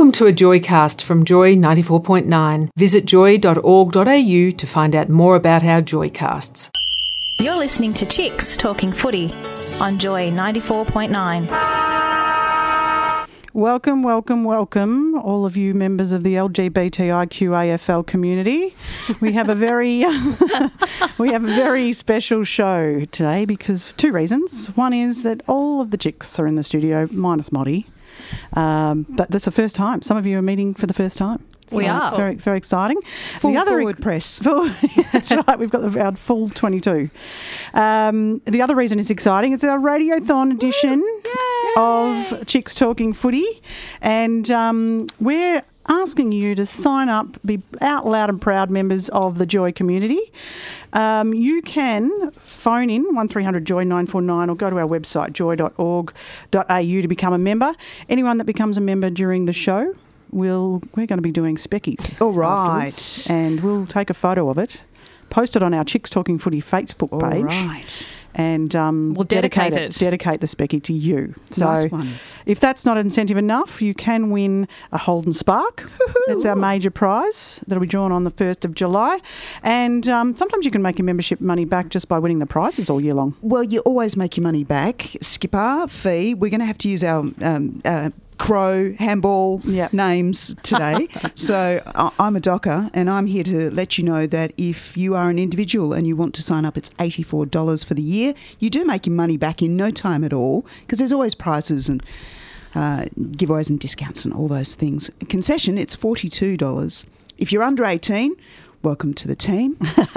Welcome to a Joycast from Joy 94.9. Visit joy.org.au to find out more about our Joycasts. You're listening to Chicks Talking Footy on Joy 94.9. Welcome, all of you members of the LGBTIQAFL community. We have a very special show today because for two reasons. One is that all of the chicks are in the studio, minus Moddy. But that's the first time. Some of you are meeting for the first time. So we are. Very, very exciting. Forward press. That's right. We've got our full 22. The other reason it's exciting is our Radiothon edition of Chicks Talking Footy. And we're asking you to sign up, be out loud and proud members of the Joy community. You can phone in 1300 Joy 949 or go to our website joy.org.au to become a member. Anyone that becomes a member during the show, we're going to be doing speckies. All right. Afterwards, and we'll take a photo of it, post it on our Chicks Talking Footy Facebook page. All right. And we'll dedicate the specky to you. So nice one. If that's not incentive enough, you can win a Holden Spark. That's our major prize. That'll be drawn on the 1st of July. And sometimes you can make your membership money back just by winning the prizes all year long. Well, you always make your money back. Skipper, fee. We're going to have to use our Crow handball names today. So I'm a docker and I'm here to let you know that if you are an individual and you want to sign up, it's $84 for the year. You do make your money back in no time at all because there's always prizes and giveaways and discounts and all those things. Concession, it's $42. If you're under 18, welcome to the team.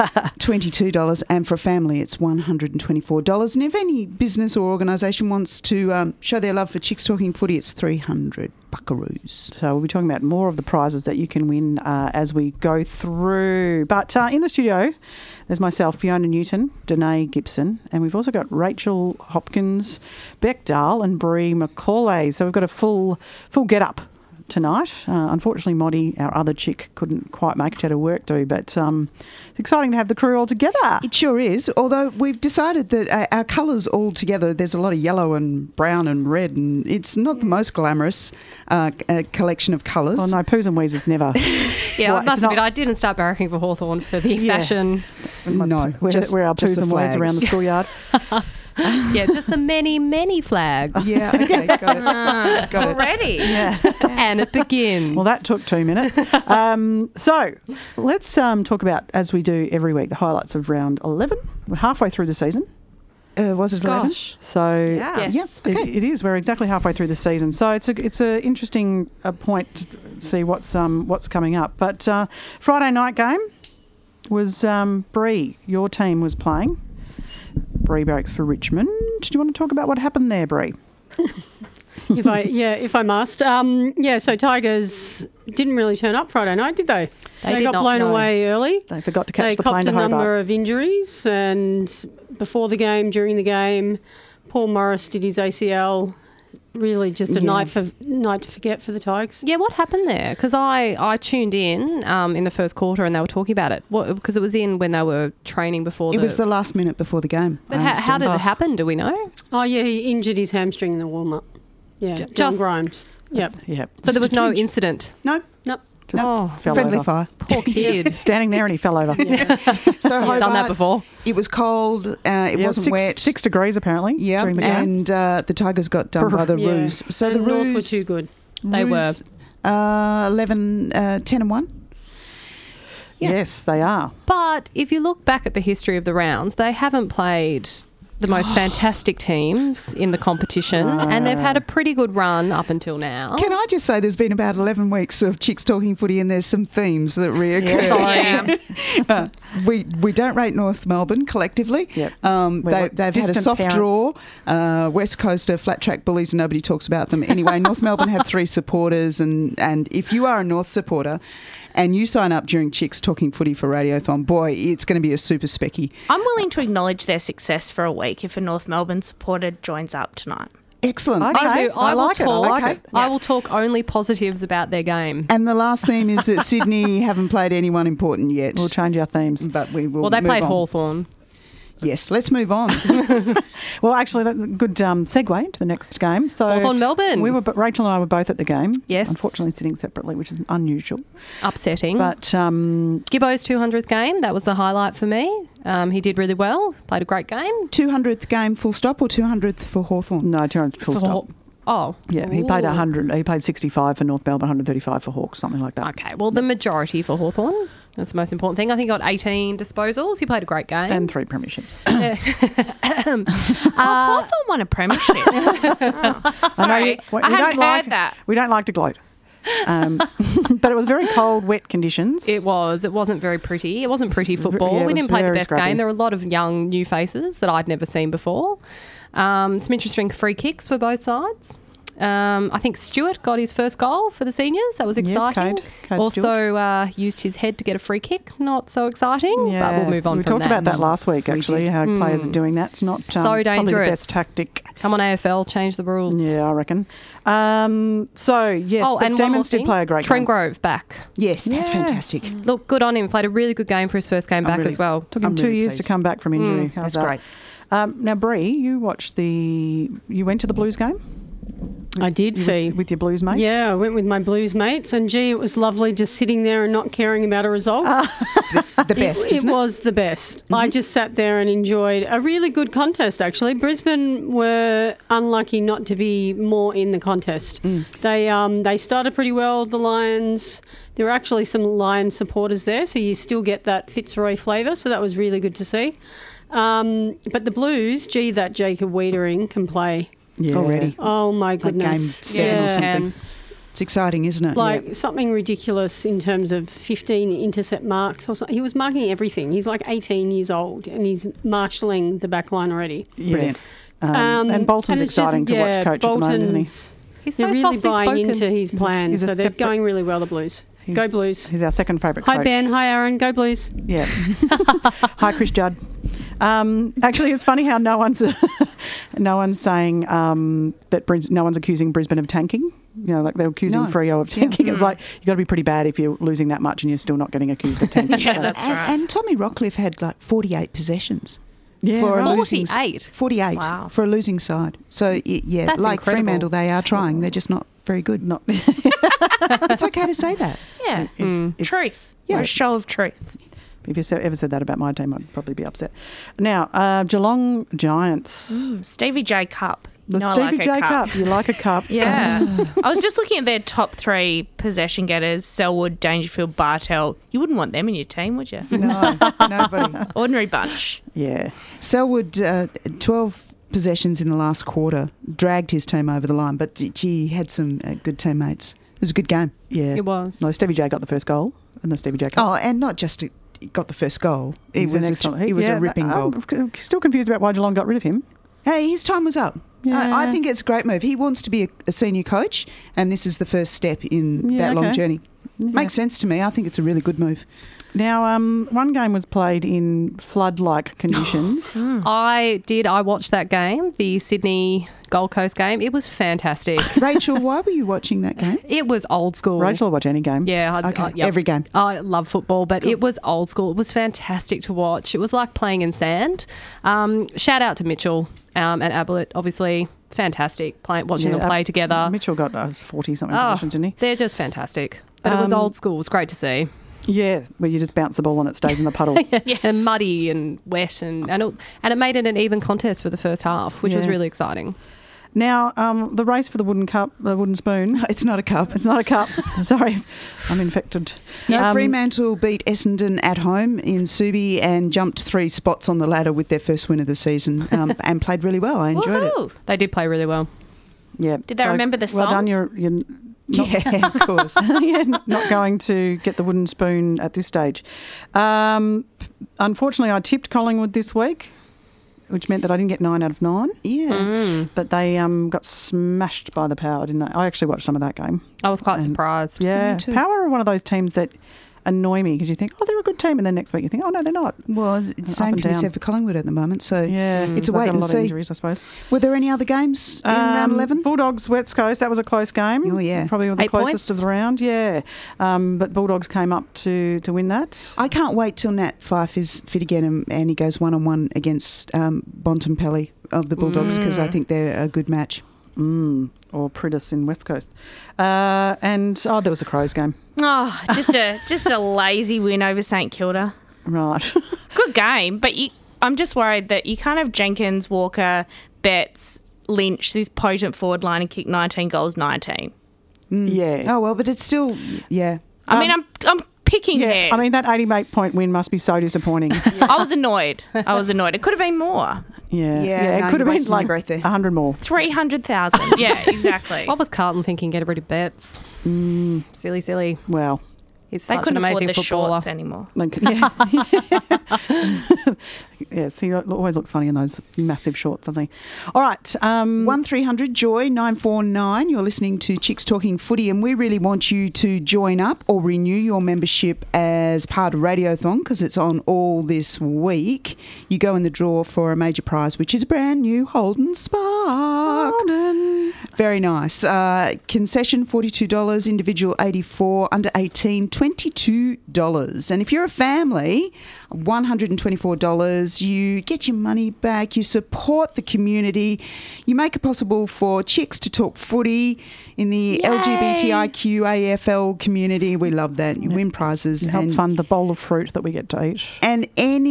$22, and for a family it's $124. And if any business or organisation wants to show their love for Chicks Talking Footy, it's 300 buckaroos. So we'll be talking about more of the prizes that you can win as we go through. But in the studio, there's myself, Fiona Newton, Danae Gibson, and we've also got Rachel Hopkins, Beck Dahl and Bree McCauley. So we've got a full get-up tonight. Unfortunately, Moddy, our other chick, couldn't quite make it. She had a work do, but it's exciting to have the crew all together. It sure is, although we've decided that our colours all together, there's a lot of yellow and brown and red, and it's not the most glamorous collection of colours. Oh no, Poos and Weezers never. Yeah, I must admit, I didn't start barracking for Hawthorn for the fashion. No, we're our Poos and Weezers around the schoolyard. Yeah, just the many flags. Yeah, okay, got it. Already. Yeah. And it begins. Well, that took 2 minutes. So let's talk about, as we do every week, the highlights of round 11. We're halfway through the season. Was it 11? Gosh. So Yes. Yep, okay. it is. We're exactly halfway through the season. So it's a interesting point to see what's coming up. But Friday night game was Bree. Your team was playing. Bree Barracks for Richmond. Do you want to talk about what happened there, Bree? If I must. So Tigers didn't really turn up Friday night, did they? They got blown away early. They forgot to catch the plane to Hobart. They copped a number Hobart. of injuries, and before the game, during the game, Paul Morris did his ACL. Really just a night to forget for the Tigers. Yeah, what happened there? Because I tuned in the first quarter and they were talking about it. Because it was when they were training before. It was the last minute before the game. But how did it happen? Do we know? Oh, yeah, he injured his hamstring in the warm-up. Yeah, John Grimes. Yep. So there was no incident? Nope. Just fell friendly over. fire. Poor kid. Standing there and he fell over. Yeah. So I've done that before. It was cold. It wasn't wet. 6 degrees apparently. Yeah, during the game. and the Tigers got done by the Roos. So and the Roos North were too good. They were. 11, 10 and 1. Yeah. Yes, they are. But if you look back at the history of the rounds, they haven't played the most fantastic teams in the competition, and they've had a pretty good run up until now. Can I just say there's been about 11 weeks of Chicks Talking Footy and there's some themes that reoccur. We don't rate North Melbourne collectively. Yep. They've had a soft parents. draw. West Coaster, flat track bullies, and nobody talks about them. Anyway, North Melbourne have 3 supporters, and if you are a North supporter and you sign up during Chicks Talking Footy for Radiothon, boy, it's going to be a super specky. I'm willing to acknowledge their success for a week if a North Melbourne supporter joins up tonight. Excellent. Okay. Me too. I like it. will talk only positives about their game. And the last theme is that Sydney haven't played anyone important yet. We'll change our themes. But we will. Well, they move played on. Hawthorn. Yes, let's move on. Well, actually, good segue to the next game. So Hawthorn Melbourne. Rachel and I were both at the game. Yes. Unfortunately, sitting separately, which is unusual. Upsetting. But Gibbo's 200th game, that was the highlight for me. He did really well, played a great game. 200th game full stop or 200th for Hawthorn? No, 200 full stop. Oh. Yeah, he played 100. He played 65 for North Melbourne, 135 for Hawks, something like that. Okay, well, the majority for Hawthorn. That's the most important thing. I think he got 18 disposals. He played a great game. And 3 premierships. Hawthorn won a premiership. Sorry, I hadn't heard that. We don't like to gloat. But it was very cold, wet conditions. It was. It wasn't very pretty. It wasn't pretty football. Yeah, we didn't play the best scrappy game. There were a lot of young, new faces that I'd never seen before. Some interesting free kicks for both sides. I think Stewart got his first goal for the seniors. That was exciting. Cade also used his head to get a free kick. Not so exciting, but we'll move on we from talked about that last week, actually, how players are doing that. It's not So probably the dangerous. best tactic. Come on, AFL, change the rules. Yeah, I reckon. So, yes, but and one more Demons did thing. play a great game. Trengrove back. Yes, that's fantastic. Look, good on him. Played a really good game for his first game back as well. Took him I'm 2 really years to pleased. come back from injury. How's That's great. Now, Bree, you went to the Blues game? I did, Fee. With your Blues mates? Yeah, I went with my Blues mates, and gee, it was lovely just sitting there and not caring about a result. The best, It isn't it? was the best. I just sat there and enjoyed a really good contest, actually. Brisbane were unlucky not to be more in the contest. They started pretty well, the Lions. There were actually some Lions supporters there, so you still get that Fitzroy flavour, so that was really good to see. But the Blues, gee, that Jacob Wiedering can play. Yeah. Already. Oh, my Like goodness. game 7 or something. It's exciting, isn't it? Like something ridiculous in terms of 15 intercept marks or something. He was marking everything. He's like 18 years old and he's marshalling the back line already. Brilliant. And Bolton's it's just- exciting to watch coach at the moment, isn't he? Bolton's- He's They're so really softly buying spoken. into his plan, he's a so they're separate- going really well, the Blues. Go Blues. He's our second favourite Hi, coach. Ben. Hi, Aaron. Go Blues. Yeah. Hi, Chris Judd. Actually, it's funny how no one's saying that no one's accusing Brisbane of tanking. You know, like they're accusing Freo of tanking. It's like you've got to be pretty bad if you're losing that much and you're still not getting accused of tanking. Yeah, that's right. And Tommy Rockcliffe had like 48 possessions. Yeah, for right. a losing 48? 48 Wow. for a losing side. So, yeah, That's like incredible. Fremantle, they are trying. They're just not very good. Not It's okay to say that. Yeah, it's- truth. Yeah. Yeah, a show of truth. If you ever said that about my team, I'd probably be upset. Now, Geelong Giants. Stevie J Cup. The You know I Stevie like a J Cup. You like a cup? Yeah. I was just looking at their top 3 possession getters, Selwood, Dangerfield, Bartel. You wouldn't want them in your team, would you? No, nobody. Ordinary bunch. Yeah. Selwood, 12 possessions in the last quarter, dragged his team over the line, but he had some good teammates. It was a good game. Yeah. It was. No, Stevie J got the first goal in the Stevie J Cup. Oh, and not just got the first goal. It was a ripping goal. I'm still confused about why Geelong got rid of him. Hey, his time was up. Yeah. I think it's a great move. He wants to be a senior coach, and this is the first step in that long journey. Makes sense to me. I think it's a really good move. Now, one game was played in flood-like conditions. I watched that game, the Sydney Gold Coast game. It was fantastic. Rachel, why were you watching that game? It was old school. Rachel will watch any game. Yeah. Every game. I love football, but it was old school. It was fantastic to watch. It was like playing in sand. Shout out to Mitchell and Ablett, obviously. Fantastic watching them play together. Mitchell got 40-something possessions, didn't he? They're just fantastic. But it was old school. It was great to see. Yeah, where you just bounce the ball and it stays in the puddle. And muddy and wet. And it made it an even contest for the first half, which was really exciting. Now, the race for the wooden spoon. It's not a cup. It's not a cup. Sorry, I'm infected. No, Fremantle beat Essendon at home in Subi and jumped 3 spots on the ladder with their first win of the season and played really well. I enjoyed it. They did play really well. Yeah. Did they remember the Well song? done. You're Yeah, of course. not going to get the wooden spoon at this stage. Unfortunately, I tipped Collingwood this week, which meant that I didn't get 9 out of 9. Yeah. But they got smashed by the Power, didn't they? I actually watched some of that game. I was quite surprised. Yeah, Me too. Power are one of those teams that annoy me because you think, oh, they're a good team, and then next week you think, oh, no, they're not. Well, it's the same can be said for Collingwood at the moment. So it's a wait and see. Injuries, I suppose. Were there any other games in round 11? Bulldogs, West Coast, that was a close game. Oh, yeah. Probably the 8 closest points. of the round, yeah. But Bulldogs came up to win that. I can't wait till Nat Fyfe is fit again and he goes one-on-one against Bontempelli of the Bulldogs because I think they're a good match. Or Priddis in West Coast. There was a Crows game. Oh, just a lazy win over St Kilda. Right. Good game, but I'm just worried that you can't have Jenkins, Walker, Betts, Lynch, this potent forward line and kick 19 goals, 19. Yeah. Oh, well, but it's still, yeah. I mean, I'm picking hairs. I mean, that 88-point win must be so disappointing. I was annoyed. It could have been more. Yeah. No, it could have you're been wasting like your breath there. 100 more. 300,000. Yeah, exactly. What was Carlton thinking? Get rid of Betts. Silly. Well, He's They such an couldn't afford amazing the footballer. shorts anymore. Yes, he always looks funny in those massive shorts, doesn't he? All right. 1300 Joy 949. You're listening to Chicks Talking Footy, and we really want you to join up or renew your membership as part of Radiothon because it's on all this week. You go in the draw for a major prize, which is a brand new Holden Spark. Very nice. Concession $42, individual $84, under 18 $22. And if you're a family, $124. You get your money back. You support the community. You make it possible for chicks to talk footy in the LGBTIQ AFL community. We love that. You win prizes. You help fund the bowl of fruit that we get to eat. And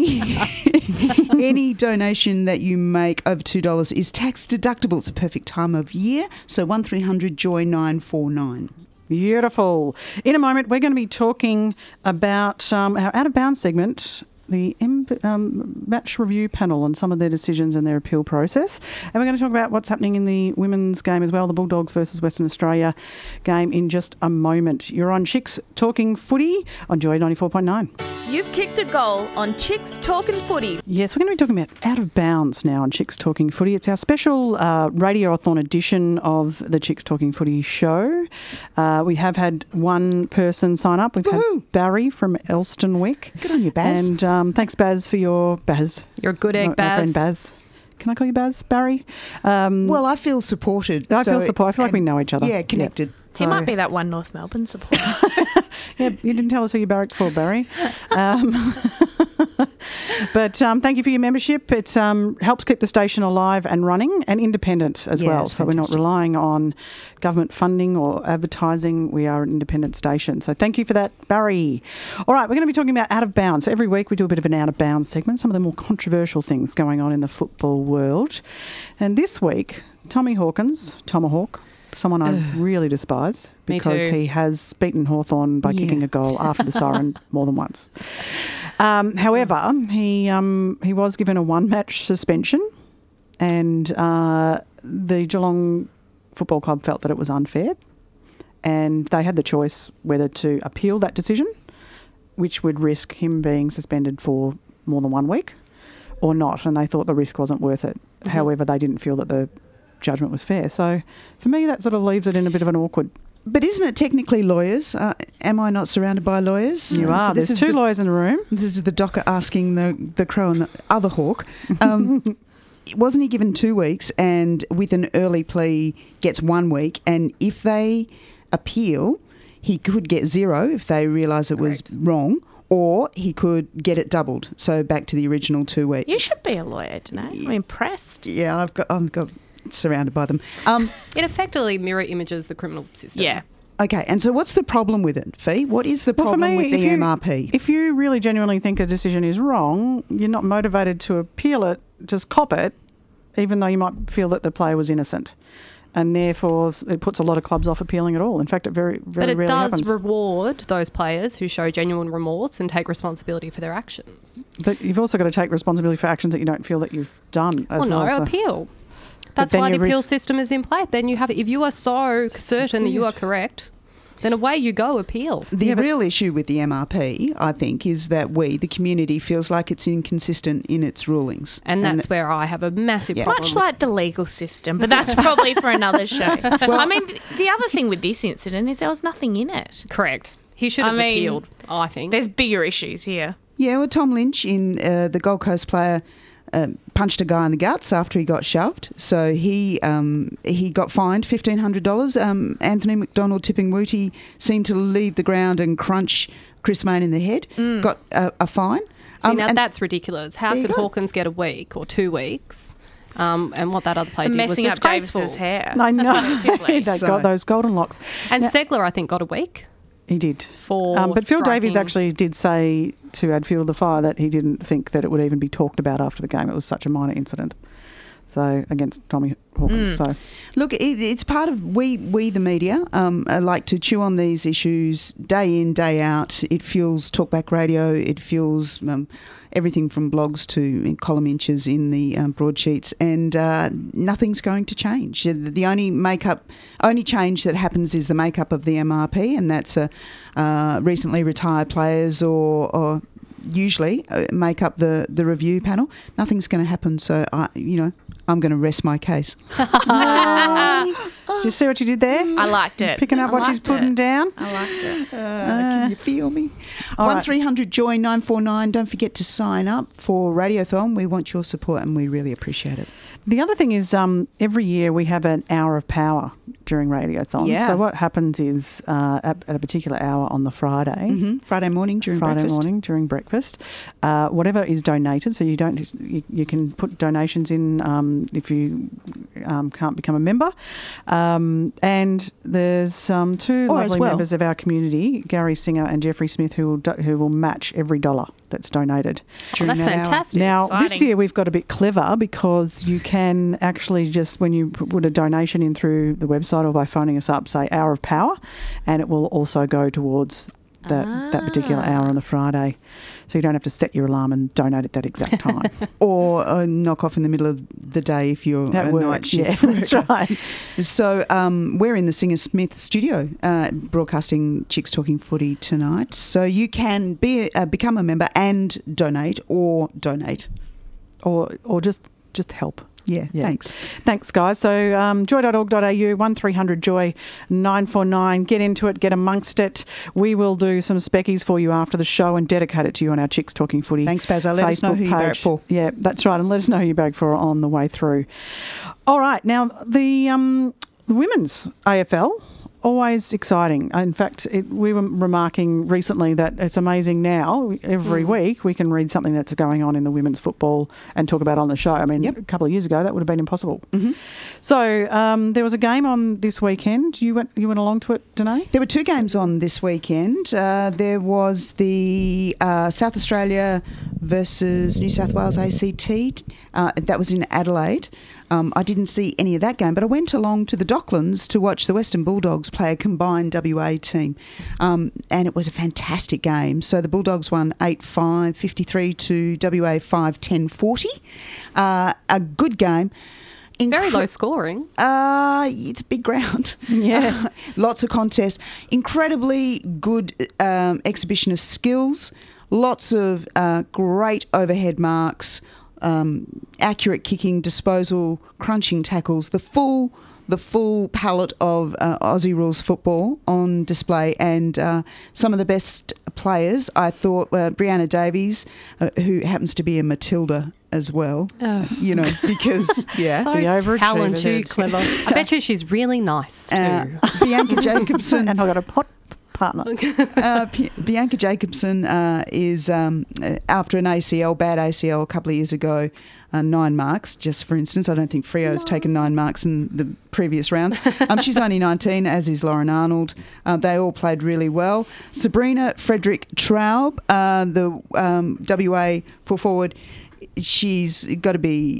any donation that you make over $2 is tax deductible. It's a perfect time of year. So 1300 Joy 949. Beautiful. In a moment, we're going to be talking about our Out of Bounds segment, the match review panel and some of their decisions and their appeal process. And we're going to talk about what's happening in the women's game as well, the Bulldogs versus Western Australia game in just a moment. You're on Chicks Talking Footy on Joy 94.9. You've kicked a goal on Chicks Talking Footy. Yes, we're going to be talking about Out of Bounds now on Chicks Talking Footy. It's our special Radiothon edition of the Chicks Talking Footy show. We have had one person sign up. We've had Barry from Elstonwick. Good on you, Baz. And thanks, Baz, for your Baz. You're a good egg, Baz. My friend Baz. Can I call you Baz, Barry? Well, I feel supported. I feel supported. I feel like we know each other. Yeah, connected. He might be that one North Melbourne supporter. Yeah, you didn't tell us who you barracked for, Barry. But thank you for your membership. It helps keep the station alive and running and independent as well. So we're not relying on government funding or advertising. We are an independent station. So thank you for that, Barry. All right, we're going to be talking about Out of Bounds. So every week we do a bit of an Out of Bounds segment, some of the more controversial things going on in the football world. And this week, Tommy Hawkins, Tomahawk, someone I really despise because he has beaten Hawthorn by kicking a goal after the siren more than once. However, he was given a one-match suspension, and the Geelong Football Club felt that it was unfair, and they had the choice whether to appeal that decision, which would risk him being suspended for more than 1 week, or not, and they thought the risk wasn't worth it. Mm-hmm. However, they didn't feel that the judgment was fair. So for me, that sort of leaves it in a bit of an awkward... But isn't it technically lawyers? Am I not surrounded by lawyers? You are. So there's two lawyers in the room. This is the docker asking the crow and the other hawk. Wasn't he given 2 weeks and with an early plea gets 1 week? And if they appeal, he could get 0 if they realise it was wrong, or he could get it doubled. So back to the original 2 weeks. You should be a lawyer, Danae. I'm impressed. Yeah, I've got surrounded by them. It effectively mirror images the criminal system. Yeah. Okay, and so what's the problem with it, Fee? What is the problem with the MRP? If you really genuinely think a decision is wrong, you're not motivated to appeal it, just cop it, even though you might feel that the player was innocent. And therefore, it puts a lot of clubs off appealing at all. In fact, it very rarely happens. But it does reward those players who show genuine remorse and take responsibility for their actions. But you've also got to take responsibility for actions that you don't feel that you've done as well. No, appeal. That's why the appeal system is in place. Then you have, if you are so certain that you are correct, then away you go, appeal. The real issue with the MRP, I think, is that the community, feels like it's inconsistent in its rulings. And that's where I have a massive problem. Much like the legal system, but that's probably for another show. Well, I mean, the other thing with this incident is there was nothing in it. Correct. He should have appealed, I think. There's bigger issues here. Yeah, well, Tom Lynch, in the Gold Coast player, punched a guy in the guts after he got shoved. So he got fined $1,500. Anthony McDonald Tipping-Wooty seemed to leave the ground and crunch Chris Mayne in the head. Got a fine. See, now that's ridiculous. How could Hawkins get a week or 2 weeks? And what that other player did was messing up disgraceful. Davis's hair. I know. They got those golden locks. And Segler, I think, got a week. He did. But Phil Davies actually did say to add fuel to the fire that he didn't think that it would even be talked about after the game. It was such a minor incident. So against Tommy Hawkins. So look, it's part of we the media like to chew on these issues day in, day out. It fuels Talkback Radio. It fuels everything from blogs to column inches in the broadsheets, and nothing's going to change. The only change that happens is the makeup of the MRP, and that's recently retired players or usually make up the review panel. Nothing's going to happen, so I'm going to rest my case. You see what you did there? I liked it. Picking up what she's putting down. I liked it. Can you feel me? 1300-JOY 949. Don't forget to sign up for Radiothon. We want your support and we really appreciate it. The other thing is every year we have an hour of power during Radiothon. Yeah. So what happens is at a particular hour on the Friday, Friday morning during breakfast, whatever is donated. So you can put donations in if you can't become a member. And there's two lovely members of our community, Gary Singer and Jeffrey Smith, who will match every dollar that's donated. That's fantastic. Now, this year we've got a bit clever because you can actually just, when you put a donation in through the website or by phoning us up, say Hour of Power, and it will also go towards that particular hour on the Friday. So you don't have to set your alarm and donate at that exact time. Or knock off in the middle of the day if you're night shift. Yeah, that's right. So we're in the Singer Smith studio broadcasting Chicks Talking Footy tonight. So you can become a member and donate. Or just help. Yeah, thanks. Thanks, guys. So joy.org.au, 1300-JOY 949. Get into it, get amongst it. We will do some speckies for you after the show and dedicate it to you on our Chicks Talking Footy. Thanks, Bazza. Let us know who you vote for. Yeah, that's right. And let us know who you vote for on the way through. All right. Now, the women's AFL, always exciting. In fact, we were remarking recently that it's amazing now, every week we can read something that's going on in the women's football and talk about it on the show. I mean, a couple of years ago that would have been impossible. Mm-hmm. So there was a game on this weekend. You went along to it, Danae? There were 2 games on this weekend. There was the South Australia versus New South Wales ACT. That was in Adelaide. I didn't see any of that game, but I went along to the Docklands to watch the Western Bulldogs play a combined WA team, and it was a fantastic game. So the Bulldogs won 8-5, 53 to WA 5-10-40. A good game. Very low scoring. It's big ground. Yeah. Lots of contests. Incredibly good exhibition of skills. Lots of great overhead marks. Accurate kicking, disposal, crunching tackles, the full palette of Aussie rules football on display, and some of the best players. I thought Brianna Davies, who happens to be a Matilda as well, because so the talented, clever. I bet you she's really nice too. Bianca Jacobson, and I got a hot partner. Bianca Jacobson is after an bad ACL a couple of years ago, 9 marks, just for instance. I don't think Freo's taken 9 marks in the previous rounds. She's only 19, as is Lauren Arnold. They all played really well. Sabrina Frederick Traub, the WA full forward, she's got to be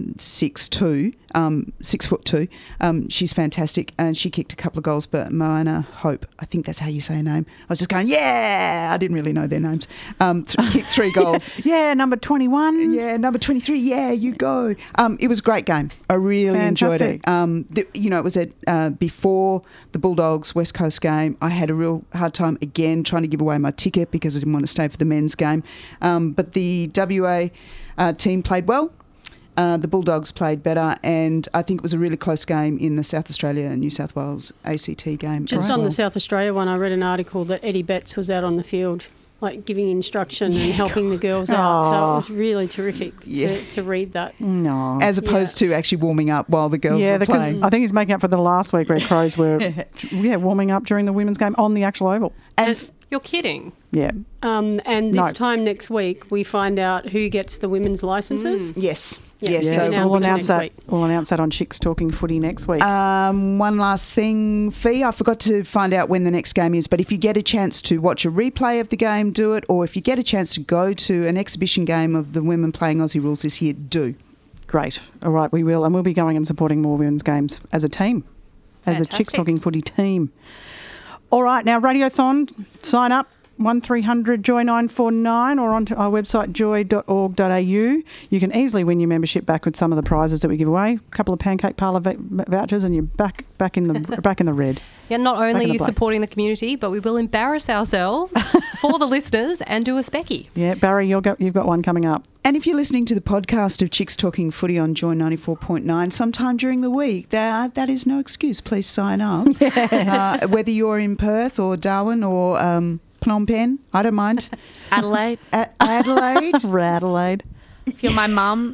6'2", 6'2". She's fantastic, and she kicked a couple of goals. But Moana Hope, I think that's how you say her name. I was just going, yeah. I didn't really know their names. Kicked 3 goals. Yeah, number 21. Yeah, number 23. Yeah, you go. It was a great game. I really enjoyed it. It was before the Bulldogs West Coast game. I had a real hard time again trying to give away my ticket because I didn't want to stay for the men's game. But the WA team played well. The Bulldogs played better, and I think it was a really close game in the South Australia and New South Wales ACT game. Just on the South Australia one, I read an article that Eddie Betts was out on the field, like giving instruction and helping the girls out. So it was really terrific to read that. No. As opposed to actually warming up while the girls were playing. I think he's making up for the last week where Crows were warming up during the women's game on the actual oval. And you're kidding. Yeah. And this time next week, we find out who gets the women's licences. Yes. Yes. Yes. So We'll announce that. We'll announce that on Chicks Talking Footy next week. One last thing, Fee. I forgot to find out when the next game is, but if you get a chance to watch a replay of the game, do it. Or if you get a chance to go to an exhibition game of the women playing Aussie rules this year, do. Great. All right, we will. And we'll be going and supporting more women's games as a team, as a Chicks Talking Footy team. All right, now Radiothon, sign up. 1300 Joy 949 or onto our website joy.org.au. You can easily win your membership back with some of the prizes that we give away. A couple of pancake parlour vouchers, and you're back in the red. Yeah, not only are you supporting the community, but we will embarrass ourselves for the listeners and do a specky. Yeah, Barry, you've got one coming up. And if you're listening to the podcast of Chicks Talking Footy on Joy 94.9 sometime during the week, that is no excuse. Please sign up. Whether you're in Perth or Darwin or Phnom Penh, I don't mind. Adelaide. Adelaide. Radelaide. If you're my mum,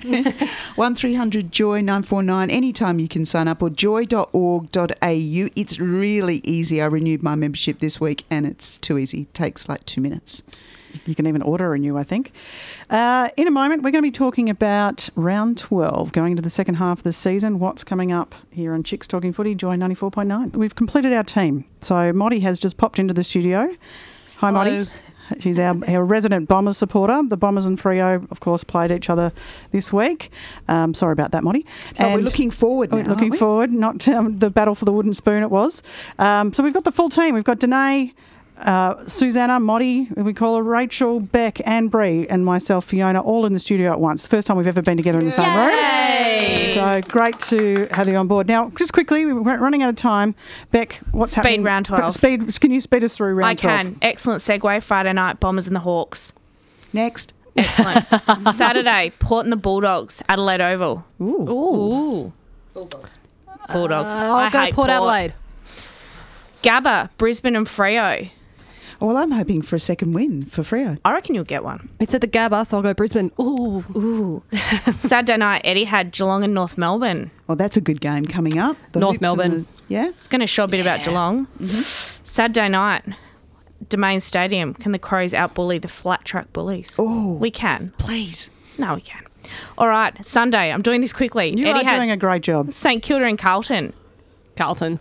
1300 Joy 949. Anytime you can sign up, or joy.org.au. It's really easy. I renewed my membership this week and it's too easy. It takes like 2 minutes. You can even order a renew, I think. In a moment, we're going to be talking about round 12, going into the second half of the season. What's coming up here on Chicks Talking Footy, Joy 94.9. We've completed our team. So Motty has just popped into the studio. Hi, Motty. She's our resident Bombers supporter. The Bombers and Freo, of course, played each other this week. Sorry about that, Motty. But we're looking forward now, Looking forward, not the battle for the wooden spoon it was. So we've got the full team. We've got Danae, Susanna, Motty, we call her Rachel, Beck, and Bree, and myself, Fiona, all in the studio at once. First time we've ever been together in the same room. So great to have you on board. Now, just quickly, we're running out of time. Beck, what's happening? Speed round 12. Can you speed us through round 12? I can. Excellent segue. Friday night, Bombers and the Hawks. Next. Excellent. Saturday, Port and the Bulldogs, Adelaide Oval. Ooh. Bulldogs. I'll go Port Adelaide. Gabba, Brisbane and Freo. Well, I'm hoping for a second win for Freo. I reckon you'll get one. It's at the Gabba, so I'll go Brisbane. Ooh. Saturday night, Eddie had Geelong and North Melbourne. Well, that's a good game coming up. North Melbourne. It's going to show a bit about Geelong. Mm-hmm. Saturday night, Domain Stadium. Can the Crows out-bully the flat track bullies? Oh. We can. Please. No, we can. All right, Sunday. I'm doing this quickly. You are doing a great job. St Kilda and Carlton. Carlton.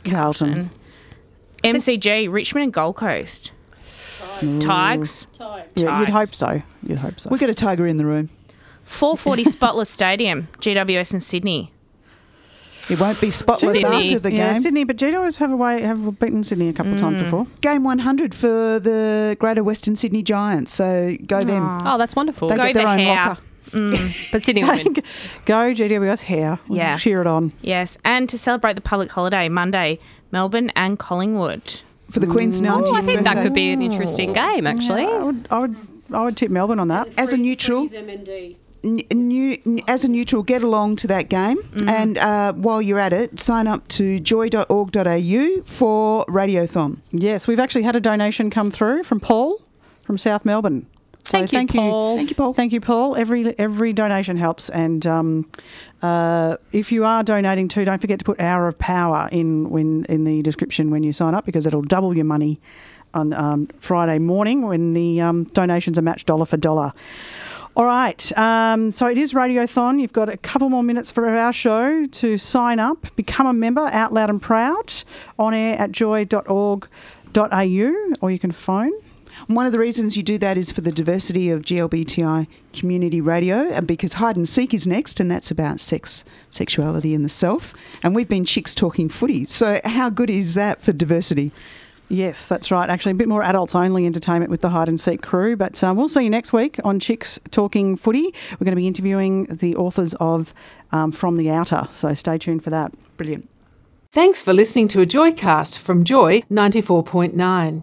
MCG, Richmond and Gold Coast. Tigers. Yeah, you'd hope so. We've got a Tiger in the room. 440 Spotless Stadium, GWS and Sydney. It won't be spotless after the game. Yeah, Sydney, but GWS have beaten Sydney a couple of times before. Game 100 for the Greater Western Sydney Giants, so go them. Oh, that's wonderful. They get their own locker. But Sydney will win. Go GWS hair. Yeah. Cheer it on. Yes, and to celebrate the public holiday, Monday, Melbourne and Collingwood. For the Queen's 90th I think birthday. that could be an interesting game, actually. Yeah, I would tip Melbourne on that. As a neutral, get along to that game, and while you're at it, sign up to joy.org.au for Radiothon. Yes, we've actually had a donation come through from Paul from South Melbourne. So thank you, Paul. Thank you, Paul. Thank you, Paul. Every donation helps, and if you are donating too, don't forget to put Hour of Power in the description when you sign up, because it'll double your money on Friday morning when the donations are matched dollar for dollar. All right, so it is Radiothon. You've got a couple more minutes for our show to sign up, become a member, out loud and proud, on air at joy.org.au, or you can phone. One of the reasons you do that is for the diversity of GLBTI community radio, and because Hide and Seek is next, and that's about sex, sexuality and the self. And we've been Chicks Talking Footy. So how good is that for diversity? Yes, that's right. Actually, a bit more adults-only entertainment with the Hide and Seek crew. But we'll see you next week on Chicks Talking Footy. We're going to be interviewing the authors of From the Outer. So stay tuned for that. Brilliant. Thanks for listening to a Joycast from Joy 94.9.